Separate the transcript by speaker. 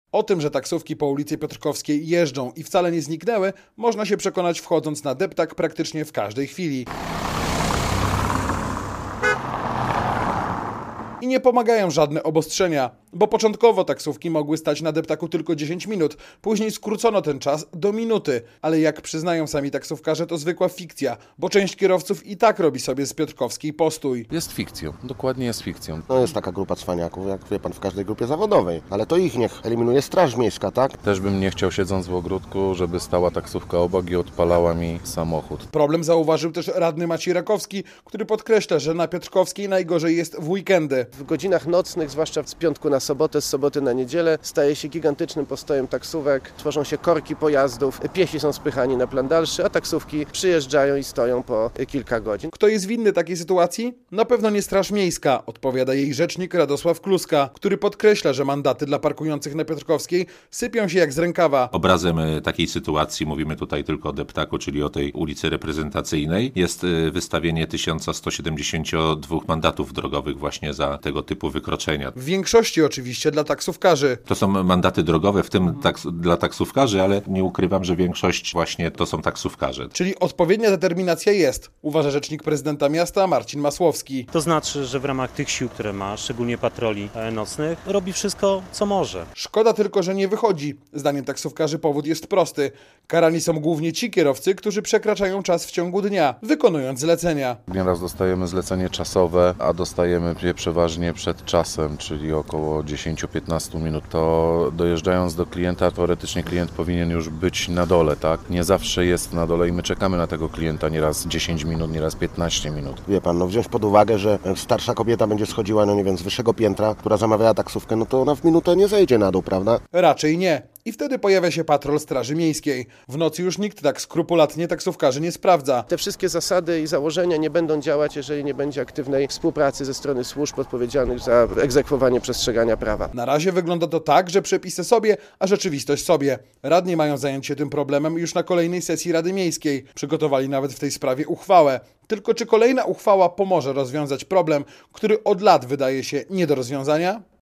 Speaker 1: O tym, że taksówki po ulicy Piotrkowskiej jeżdżą i wcale nie zniknęły, można się przekonać wchodząc na deptak praktycznie w każdej chwili. I nie pomagają żadne obostrzenia, bo początkowo taksówki mogły stać na deptaku tylko 10 minut, później skrócono ten czas do minuty, ale jak przyznają sami taksówkarze, to zwykła fikcja, bo część kierowców i tak robi sobie z Piotrkowskiej postój.
Speaker 2: Jest fikcją, dokładnie jest fikcją.
Speaker 3: No jest taka grupa cwaniaków, jak wie pan, w każdej grupie zawodowej, ale to ich niech eliminuje Straż Miejska, tak?
Speaker 2: Też bym nie chciał, siedząc w ogródku, żeby stała taksówka obok i odpalała mi samochód.
Speaker 1: Problem zauważył też radny Maciej Rakowski, który podkreśla, że na Piotrkowskiej najgorzej jest w weekendy.
Speaker 4: W godzinach nocnych, zwłaszcza z piątku na sobotę, z soboty na niedzielę, staje się gigantycznym postojem taksówek, tworzą się korki pojazdów, piesi są spychani na plan dalszy, a taksówki przyjeżdżają i stoją po kilka godzin.
Speaker 1: Kto jest winny takiej sytuacji? Na pewno nie Straż Miejska, odpowiada jej rzecznik Radosław Kluska, który podkreśla, że mandaty dla parkujących na Piotrkowskiej sypią się jak z rękawa.
Speaker 5: Obrazem takiej sytuacji, mówimy tutaj tylko o deptaku, czyli o tej ulicy reprezentacyjnej, jest wystawienie 1172 mandatów drogowych właśnie za tego typu wykroczenia.
Speaker 1: W większości oczywiście dla taksówkarzy.
Speaker 5: To są mandaty drogowe, w tym dla taksówkarzy, ale nie ukrywam, że większość właśnie to są taksówkarze.
Speaker 1: Czyli odpowiednia determinacja jest, uważa rzecznik prezydenta miasta Marcin Masłowski.
Speaker 6: To znaczy, że w ramach tych sił, które ma, szczególnie patroli nocnych, robi wszystko, co może.
Speaker 1: Szkoda tylko, że nie wychodzi. Zdaniem taksówkarzy powód jest prosty. Karani są głównie ci kierowcy, którzy przekraczają czas w ciągu dnia, wykonując zlecenia.
Speaker 2: Nieraz dostajemy zlecenie czasowe, a dostajemy je przeważnie przed czasem, czyli około 10-15 minut. To dojeżdżając do klienta, teoretycznie klient powinien już być na dole, tak? Nie zawsze jest na dole i my czekamy na tego klienta nieraz 10 minut, nieraz 15 minut.
Speaker 3: Wie pan, no wziąć pod uwagę, że starsza kobieta będzie schodziła, no nie wiem, z wyższego piętra, która zamawiała taksówkę, no to ona w minutę nie zejdzie na dół, prawda?
Speaker 1: Raczej nie. I wtedy pojawia się patrol Straży Miejskiej. W nocy już nikt tak skrupulatnie taksówkarzy nie sprawdza.
Speaker 4: Te wszystkie zasady i założenia nie będą działać, jeżeli nie będzie aktywnej współpracy ze strony służb odpowiedzialnych za egzekwowanie przestrzegania prawa.
Speaker 1: Na razie wygląda to tak, że przepisy sobie, a rzeczywistość sobie. Radni mają zająć się tym problemem już na kolejnej sesji Rady Miejskiej. Przygotowali nawet w tej sprawie uchwałę. Tylko czy kolejna uchwała pomoże rozwiązać problem, który od lat wydaje się nie do rozwiązania?